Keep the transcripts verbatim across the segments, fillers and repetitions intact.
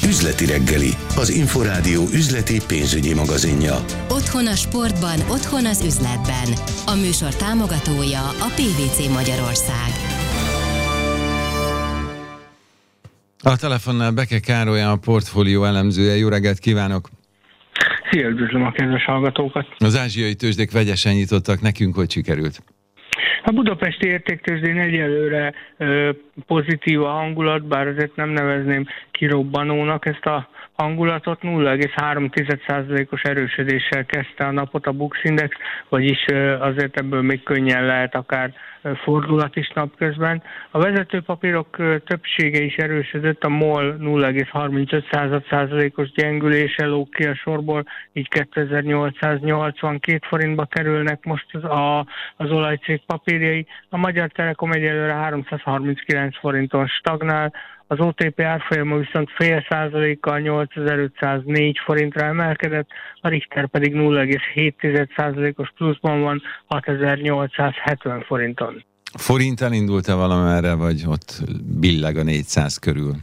Üzleti reggeli, az Inforádió üzleti pénzügyi magazinja. Otthon a sportban, otthon az üzletben. A műsor támogatója a pé vé cé Magyarország. A telefonnál Beke Károly, a portfólió elemzője. Jó reggelt kívánok! Szia, üdvözlöm a kedves hallgatókat! Az ázsiai tőzsdék vegyesen nyitottak, nekünk hogy sikerült? A budapesti értéktőzsdén egyelőre ö, pozitív a hangulat, bár azért nem nevezném kirobbanónak ezt a hangulatot. nulla egész három százalékos erősödéssel kezdte a napot a Bux Index, vagyis ö, azért ebből még könnyen lehet akár ö, fordulat is napközben. A vezetőpapírok ö, többsége is erősödött, a MOL nulla egész harmincöt százalékos gyengülése lóg ki a sorból, így kétezer-nyolcszáznyolcvankét forintba kerülnek most az, a, az olajcég papírjai. A Magyar Telekom egyelőre háromszázharminckilenc forinton stagnál, az o té pé árfolyama viszont fél százalékkal nyolcezer-ötszáznégy forintra emelkedett, a Richter pedig nulla egész hét százalékos pluszban van hatezer-nyolcszázhetven forinton. Forint elindult-e valamerre, vagy ott billeg a négyszáz körül?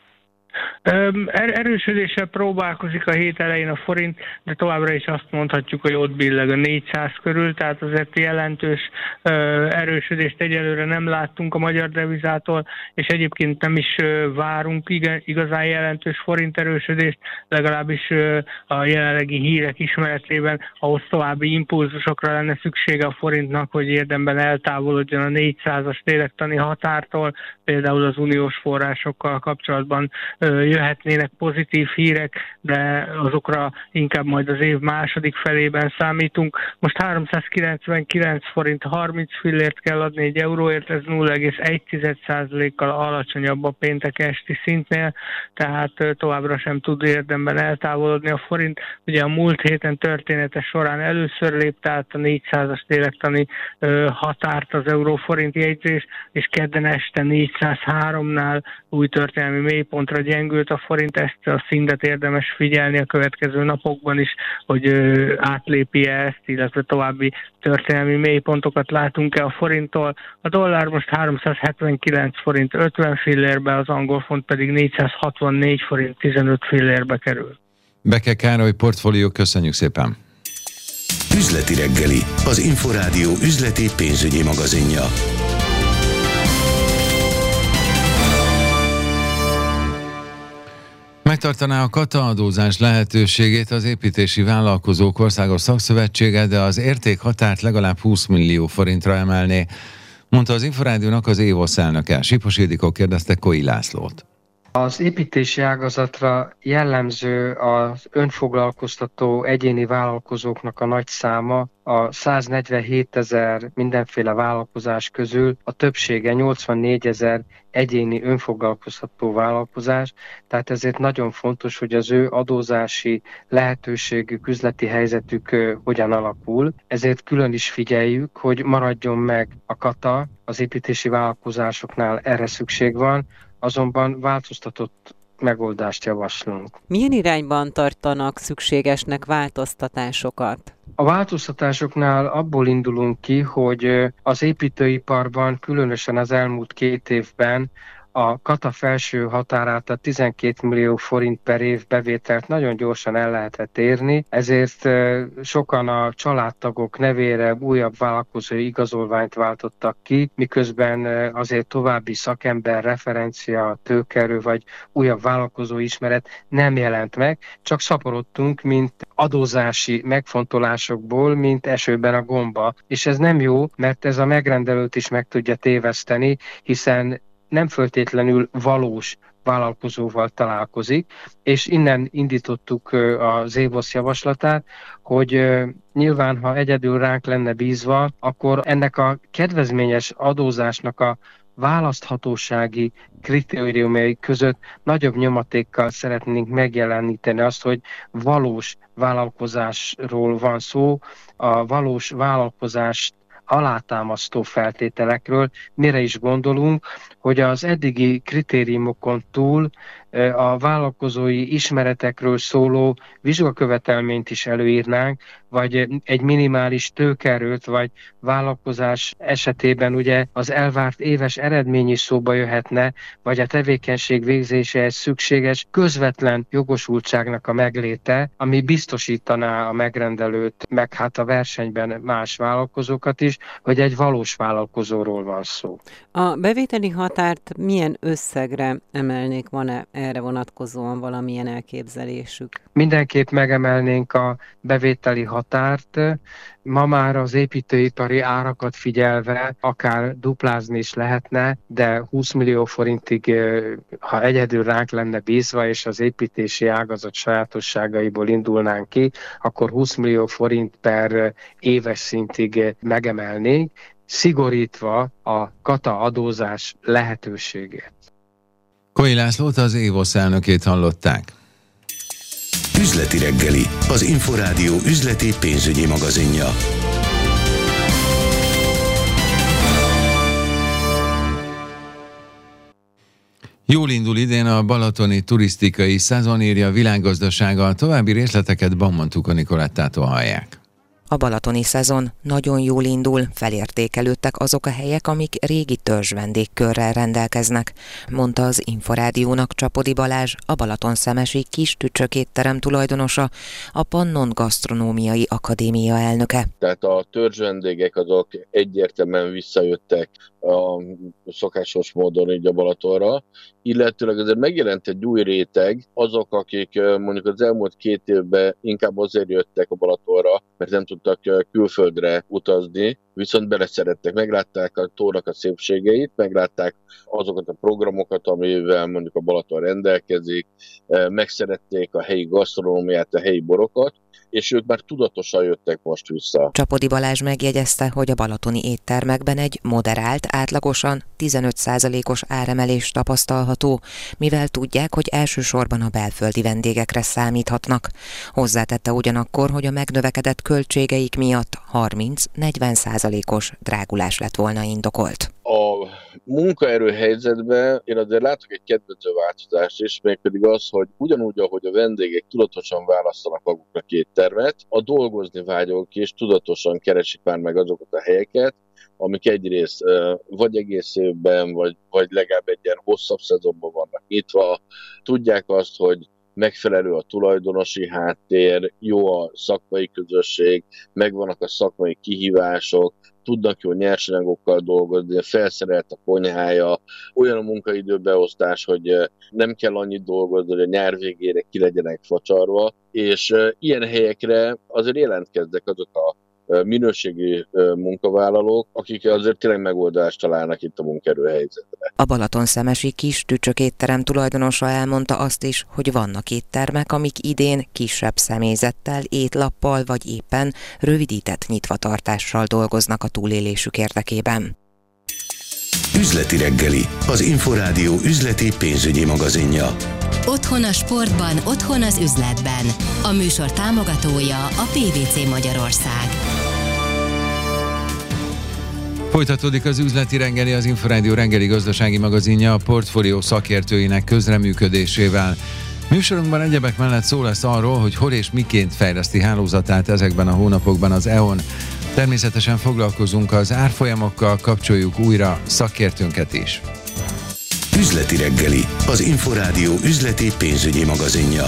Erősödéssel próbálkozik a hét elején a forint, de továbbra is azt mondhatjuk, hogy ott billeg a négyszáz körül, tehát azért jelentős erősödést egyelőre nem láttunk a magyar devizától, és egyébként nem is várunk igazán jelentős forint erősödést, legalábbis a jelenlegi hírek ismeretében, ahhoz további impulzusokra lenne szüksége a forintnak, hogy érdemben eltávolodjon a négyszázas lélektani határtól, például az uniós forrásokkal kapcsolatban jöhetnének pozitív hírek, de azokra inkább majd az év második felében számítunk. Most háromszázkilencvenkilenc forint harminc fillért kell adni egy euróért, ez nulla egész egy százalékkal alacsonyabb a péntek esti szintnél, tehát továbbra sem tud érdemben eltávolodni a forint. Ugye a múlt héten története során először lépte át a négyszázas lélektani határt az euró-forint jegyzés, és kedden este négyszázháromnál új történelmi mélypontra gyengült a forint, ezt a szintet érdemes figyelni a következő napokban is, hogy ö, átlépi ezt, illetve további történelmi mélypontokat látunk-e a forinttól. A dollár most háromszázhetvenkilenc forint ötven fillérbe, az angol font pedig négyszázhatvannégy forint tizenöt fillérbe kerül. Beke Károly, portfólió, köszönjük szépen! Üzleti reggeli, az Inforádió üzleti pénzügyi magazinja. Megtartaná a kata adózás lehetőségét az Építési Vállalkozók Országos Szakszövetsége, de az értékhatárt legalább húsz millió forintra emelné, mondta az Inforádiónak az évosz elnöke. Sipos Ildikó kérdezte Koi Lászlót. Az építési ágazatra jellemző az önfoglalkoztató egyéni vállalkozóknak a nagy száma, a száznegyvenhétezer mindenféle vállalkozás közül a többsége nyolcvannégyezer egyéni önfoglalkoztató vállalkozás, tehát ezért nagyon fontos, hogy az ő adózási lehetőségük, üzleti helyzetük hogyan alakul. Ezért külön is figyeljük, hogy maradjon meg a kata, az építési vállalkozásoknál erre szükség van, azonban változtatott megoldást javaslunk. Milyen irányban tartanak szükségesnek változtatásokat? A változtatásoknál abból indulunk ki, hogy az építőiparban, különösen az elmúlt két évben a kata felső határát, a tizenkét millió forint per év bevételt nagyon gyorsan el lehetett érni, ezért sokan a családtagok nevére újabb vállalkozói igazolványt váltottak ki, miközben azért további szakember, referencia, tőkeerő vagy újabb vállalkozó ismeret nem jelent meg, csak szaporodtunk, mint adózási megfontolásokból, mint esőben a gomba. És ez nem jó, mert ez a megrendelőt is meg tudja téveszteni, hiszen nem föltétlenül valós vállalkozóval találkozik, és innen indítottuk az évosz javaslatát, hogy nyilván, ha egyedül ránk lenne bízva, akkor ennek a kedvezményes adózásnak a választhatósági kritériumai között nagyobb nyomatékkal szeretnénk megjeleníteni azt, hogy valós vállalkozásról van szó, a valós vállalkozást alátámasztó feltételekről. Mire is gondolunk, hogy az eddigi kritériumokon túl a vállalkozói ismeretekről szóló vizsgakövetelményt is előírnánk, vagy egy minimális tőkeerőt, vagy vállalkozás esetében ugye az elvárt éves eredmény is szóba jöhetne, vagy a tevékenység végzéséhez szükséges közvetlen jogosultságnak a megléte, ami biztosítaná a megrendelőt, meg hát a versenyben más vállalkozókat is, hogy egy valós vállalkozóról van szó. A bevételi határt milyen összegre emelnék? Van-e erre vonatkozóan valamilyen elképzelésük? Mindenképp megemelnénk a bevételi határt. Ma már az építőipari árakat figyelve akár duplázni is lehetne, de húsz millió forintig, ha egyedül ránk lenne bízva, és az építési ágazat sajátosságaiból indulnánk ki, akkor húsz millió forint per éves szintig megemelnénk, szigorítva a kata adózás lehetőségét. Koi Lászlót, az évosz elnökét hallották. Üzleti reggeli, az Inforádió üzleti pénzügyi magazinja. Jól indul idén a balatoni turisztikai szezon, írja a Világgazdasága. A további részleteket Baumann Tuka Nicolettától hallják. A balatoni szezon nagyon jól indul, felértékelődtek azok a helyek, amik régi törzs vendégkörrel rendelkeznek, mondta az Inforádiónak Csapody Balázs, a balatonszemesi Kis Tücsök étterem tulajdonosa, a Pannon Gasztronómiai Akadémia elnöke. Tehát a törzs vendégek azok egyértelműen visszajöttek a szokásos módon így a Balatonra, illetőleg azért megjelent egy új réteg, azok, akik mondjuk az elmúlt két évben inkább azért jöttek a Balatonra, mert nem tudtak külföldre utazni, viszont beleszerettek, meglátták a tónak a szépségeit, meglátták azokat a programokat, amivel mondjuk a Balaton rendelkezik, megszerették a helyi gasztronómiát, a helyi borokat, és ők már tudatosan jöttek most vissza. Csapody Balázs megjegyezte, hogy a balatoni éttermekben egy moderált, átlagosan tizenöt százalékos áremelés tapasztalható, mivel tudják, hogy elsősorban a belföldi vendégekre számíthatnak. Hozzátette ugyanakkor, hogy a megnövekedett költségeik miatt harminc-negyven százalékos drágulás lett volna indokolt. A munkaerő helyzetben én azért látok egy kedvező változást is, mégpedig az, hogy ugyanúgy, ahogy a vendégek tudatosan választanak maguknak éttermet, a dolgozni vágyók is tudatosan keresik már meg azokat a helyeket, amik egyrészt vagy egész évben, vagy, vagy legalább egy ilyen hosszabb szezonban vannak nyitva. Tudják azt, hogy megfelelő a tulajdonosi háttér, jó a szakmai közösség, megvannak a szakmai kihívások, tudnak jó nyersanyagokkal dolgozni, felszerelt a konyhája, olyan a munkaidőbeosztás, hogy nem kell annyit dolgozni, hogy a nyár végére ki legyenek facsarva, és ilyen helyekre azért jelentkeznek azok a minőségi munkavállalók, akik azért tényleg megoldást találnak itt a munkaerőhelyzetre. A balatonszemesi Kis Tücsök étterem tulajdonosa elmondta azt is, hogy vannak éttermek, amik idén kisebb személyzettel, étlappal vagy éppen rövidített nyitvatartással dolgoznak a túlélésük érdekében. Üzleti reggeli, az Inforádió üzleti pénzügyi magazinja. Otthon a sportban, otthon az üzletben. A műsor támogatója a pé vé cé Magyarország. Folytatódik az üzleti reggeli, az Inforádió reggeli gazdasági magazinja a portfólió szakértőinek közreműködésével. Műsorunkban egyebek mellett szó lesz arról, hogy hol és miként fejleszti hálózatát ezekben a hónapokban az é o en. Természetesen foglalkozunk az árfolyamokkal, kapcsoljuk újra szakértőnket is. Üzleti reggeli, az Inforádió üzleti pénzügyi magazinja.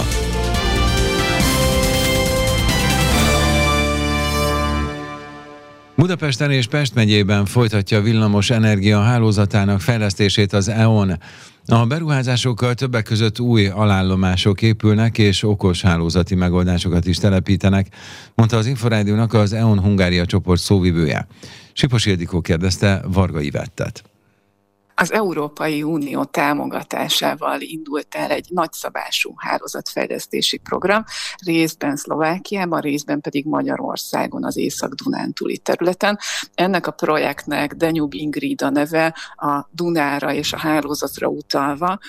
Budapesten és Pest megyében folytatja a villamos energia hálózatának fejlesztését az é o en. A beruházásokkal többek között új alállomások épülnek és okos hálózati megoldásokat is telepítenek, mondta az Inforádiónak az é o en Hungária csoport szóvivője. Sipos Ildikó kérdezte Varga Ivettet. Az Európai Unió támogatásával indult el egy nagyszabású hálózatfejlesztési program, részben Szlovákiában, részben pedig Magyarországon, az Észak-Dunántúli területen. Ennek a projektnek Danube Ingrid a neve, a Dunára és a hálózatra utalva.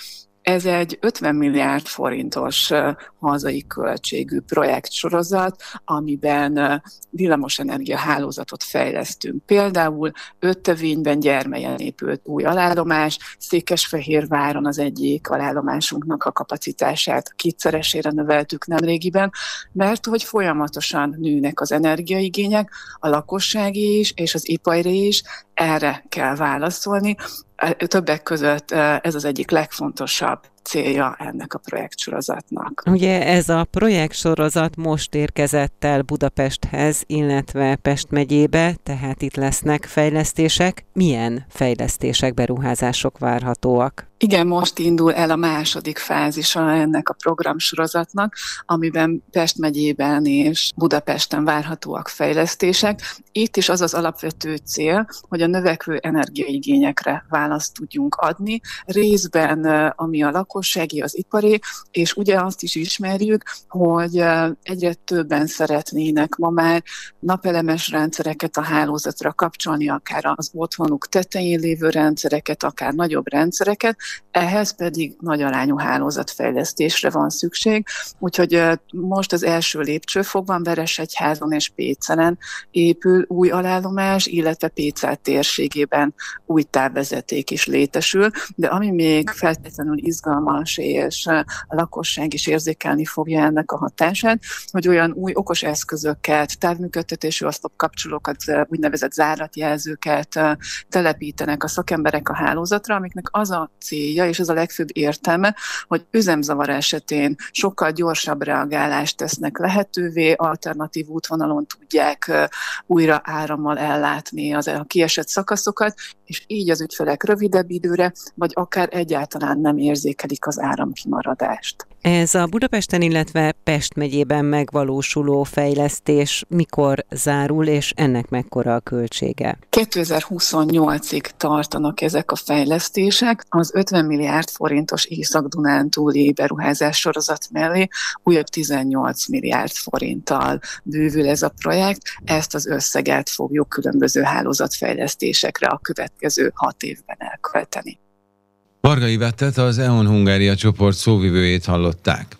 Ez egy ötven milliárd forintos hazai költségű projektsorozat, amiben villamosenergia hálózatot fejlesztünk. Például Öttevényben, Gyermelyen épült új alállomás, Székesfehérváron az egyik alállomásunknak a kapacitását kétszeresére növeltük nemrégiben, mert hogy folyamatosan nőnek az energiaigények, a lakossági is és az ipari is, erre kell válaszolni. Többek között ez az egyik legfontosabb célja ennek a projektsorozatnak. Ugye ez a projektsorozat most érkezett el Budapesthez, illetve Pest megyébe, tehát itt lesznek fejlesztések. Milyen fejlesztések, beruházások várhatóak? Igen, most indul el a második fázisa ennek a programsorozatnak, amiben Pest megyében és Budapesten várhatóak fejlesztések. Itt is az az alapvető cél, hogy a növekvő energiaigényekre választ tudjunk adni, részben ami a lakossági, az ipari, és ugye azt is ismerjük, hogy egyre többen szeretnének ma már napelemes rendszereket a hálózatra kapcsolni, akár az otthonuk tetején lévő rendszereket, akár nagyobb rendszereket, ehhez pedig nagy arányú hálózatfejlesztésre van szükség, úgyhogy most az első lépcsőfokban Veresegyházon és Pécelen épül új alállomás, illetve Pécel térségében új távvezeték is létesül, de ami még feltétlenül izgalmas, és a lakosság is érzékelni fogja ennek a hatását, hogy olyan új okos eszközöket, távműködtetésű oszlopkapcsolókat, úgynevezett záratjelzőket telepítenek a szakemberek a hálózatra, amiknek az a célja, és ez a legfőbb értelme, hogy üzemzavar esetén sokkal gyorsabb reagálást tesznek lehetővé, alternatív útvonalon tudják újra árammal ellátni az a kiesett szakaszokat, és így az ügyfelek rövidebb időre, vagy akár egyáltalán nem érzékelik az áramkimaradást. Ez a Budapesten, illetve Pest megyében megvalósuló fejlesztés mikor zárul, és ennek mekkora a költsége? kétezer-huszonnyolcig tartanak ezek a fejlesztések. Az ötven milliárd forintos Észak-Dunántúli beruházás sorozat mellé újabb tizennyolc milliárd forinttal bővül ez a projekt. Ezt az összeget fogjuk különböző hálózatfejlesztésekre a következő hat évben elkölteni. Varga Ivettet, az e on Hungária csoport szóvivőjét hallották.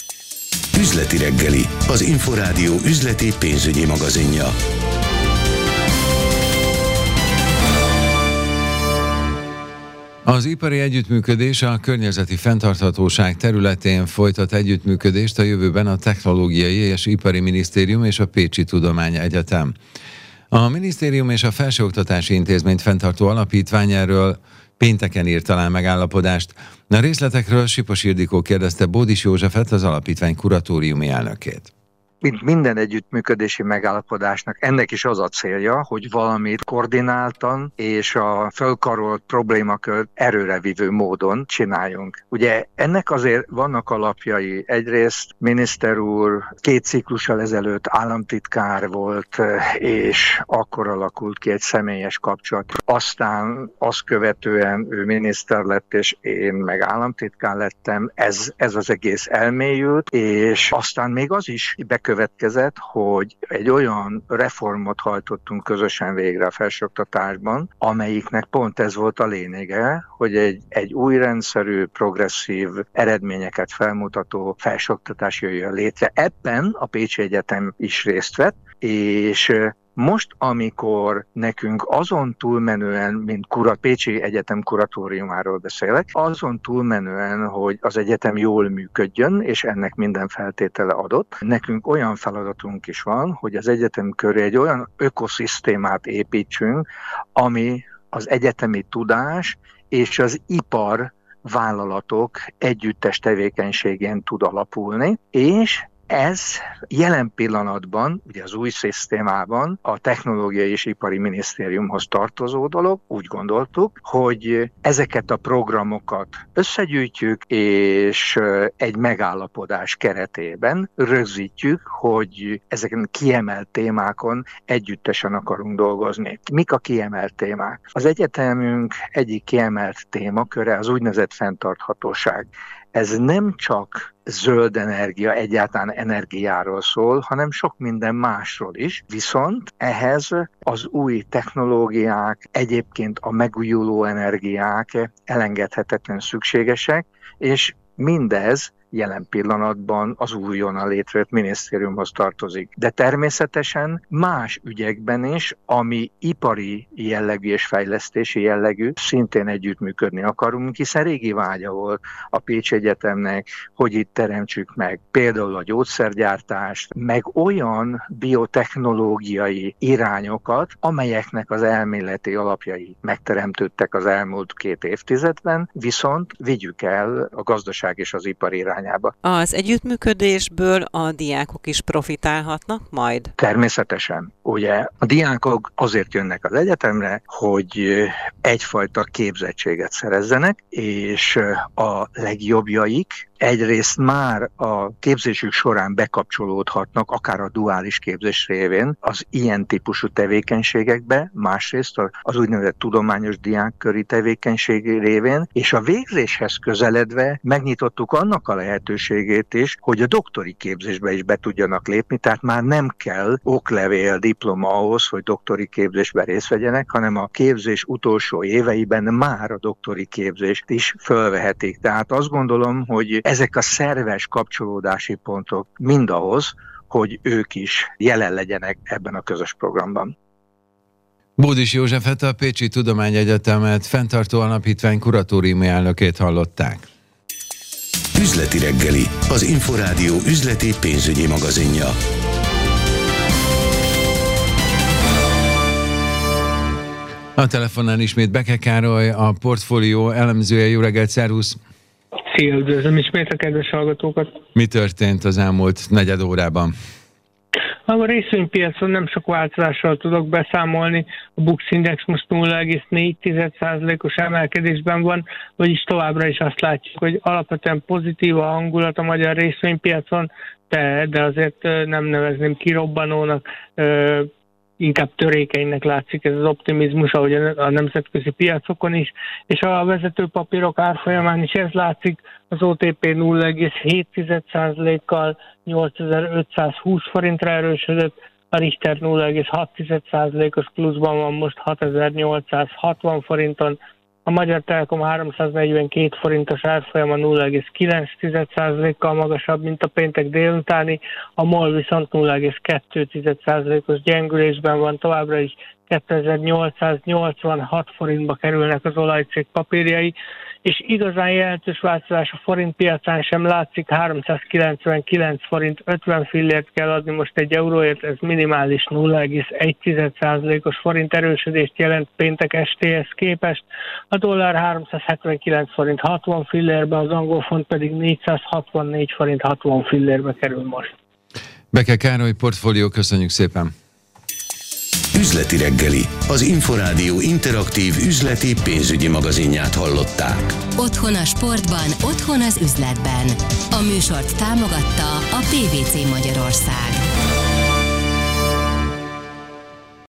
Üzleti reggeli, az Inforádió üzleti pénzügyi magazinja. Az ipari együttműködés a környezeti fenntarthatóság területén folytat együttműködést a jövőben a Technológiai és Ipari Minisztérium és a Pécsi Tudományegyetem. A minisztérium és a Felsőoktatási Intézményt fenntartó alapítvány erről pénteken írt alá megállapodást. A részletekről Sipos Ildikó kérdezte Bódis Józsefet, az alapítvány kuratóriumi elnökét. Mint minden együttműködési megállapodásnak, ennek is az a célja, hogy valamit koordináltan és a fölkarolt problémakört erőrevívő módon csináljunk. Ugye ennek azért vannak alapjai. Egyrészt miniszter úr két ciklussal ezelőtt államtitkár volt, és akkor alakult ki egy személyes kapcsolat. Aztán azt követően ő miniszter lett, és én meg államtitkár lettem. Ez, ez az egész elmélyült, és aztán még az is bekövetkezett, következett, hogy egy olyan reformot hajtottunk közösen végre a felsőoktatásban, amelyiknek pont ez volt a lényege, hogy egy, egy új rendszerű, progresszív, eredményeket felmutató felsőoktatás jöjjön létre. Ebben a Pécsi Egyetem is részt vett, és most, amikor nekünk azon túlmenően, mint kurat, Pécsi Egyetem kuratóriumáról beszélek, azon túlmenően, hogy az egyetem jól működjön, és ennek minden feltétele adott, nekünk olyan feladatunk is van, hogy az egyetem köré egy olyan ökoszisztémát építsünk, ami az egyetemi tudás és az ipar vállalatok együttes tevékenységén tud alapulni, és ez jelen pillanatban, ugye az új szisztémában a Technológiai és Ipari Minisztériumhoz tartozó dolog, úgy gondoltuk, hogy ezeket a programokat összegyűjtjük, és egy megállapodás keretében rögzítjük, hogy ezeken kiemelt témákon együttesen akarunk dolgozni. Mik a kiemelt témák? Az egyetemünk egyik kiemelt témaköre az úgynevezett fenntarthatóság. ez nem csak zöld energia, egyáltalán energiáról szól, hanem sok minden másról is. Viszont ehhez az új technológiák, egyébként a megújuló energiák elengedhetetlen szükségesek, és mindez jelen pillanatban az újonnan létrejött minisztériumhoz tartozik. De természetesen más ügyekben is, ami ipari jellegű és fejlesztési jellegű, szintén együttműködni akarunk, hiszen régi vágya volt a Pécsi Egyetemnek, hogy itt teremtsük meg például a gyógyszergyártást, meg olyan biotechnológiai irányokat, amelyeknek az elméleti alapjai megteremtődtek az elmúlt két évtizedben, viszont vigyük el a gazdaság és az ipar irányába. Az együttműködésből a diákok is profitálhatnak majd? Természetesen. Ugye a diákok azért jönnek az egyetemre, hogy egyfajta képzettséget szerezzenek, és a legjobbjaik egyrészt már a képzésük során bekapcsolódhatnak, akár a duális képzés révén az ilyen típusú tevékenységekbe, másrészt az úgynevezett tudományos diákköri tevékenység révén, és a végzéshez közeledve megnyitottuk annak a lehetőségét is, hogy a doktori képzésbe is be tudjanak lépni, tehát már nem kell oklevél, diploma ahhoz, hogy doktori képzésben részt vegyenek, hanem a képzés utolsó éveiben már a doktori képzést is fölvehetik. Tehát azt gondolom, hogy ezek a szerves kapcsolódási pontok mind ahhoz, hogy ők is jelen legyenek ebben a közös programban. Bódis Józsefet, a Pécsi Tudományegyetemet fenntartó alapítvány kuratóriumi elnökét hallották. Üzleti reggeli, az Inforádió üzleti pénzügyi magazinja. A telefonnál ismét Beke Károly, a portfólió elemzője. Jó reggelt, szervusz! Szia, üdvözlöm ismét a kedves hallgatókat! Mi történt az elmúlt negyed órában? A részvénypiacon nem sok változással tudok beszámolni. A Bux Index most nulla egész négy százalékos emelkedésben van, vagyis továbbra is azt látjuk, hogy alapvetően pozitív a hangulat a magyar részvénypiacon, de, de azért nem nevezném kirobbanónak, inkább törékenynek látszik ez az optimizmus, ahogy a nemzetközi piacokon is, és a vezető papírok árfolyamán is ez látszik, az o té pé nulla egész hét százalékkal nyolcezer-ötszázhúsz forintra erősödött, a Richter nulla egész hat százalékos pluszban van most hatezer-nyolcszázhatvan forinton, a Magyar Telekom háromszáznegyvenkét forintos árfolyama nulla egész kilenc százalékkal magasabb, mint a péntek délutáni, a MOL viszont nulla egész kettő százalékos gyengülésben van, továbbra is kétezer-nyolcszáznyolcvanhat forintba kerülnek az olajcég papírjai, és igazán jelentős változás a forint piacán sem látszik, háromszázkilencvenkilenc forint ötven fillért kell adni most egy euróért, ez minimális nulla egész egy százalékos forint erősödést jelent péntek estéhez képest, a dollár háromszázhetvenkilenc forint hatvan fillérbe, az angol font pedig négyszázhatvannégy forint hatvan fillérbe kerül most. Beke Károly, portfólió, köszönjük szépen! Üzleti reggeli, az Inforádió interaktív üzleti pénzügyi magazinját hallották. Otthon a sportban, otthon az üzletben. A műsort támogatta a pé vé cé Magyarország.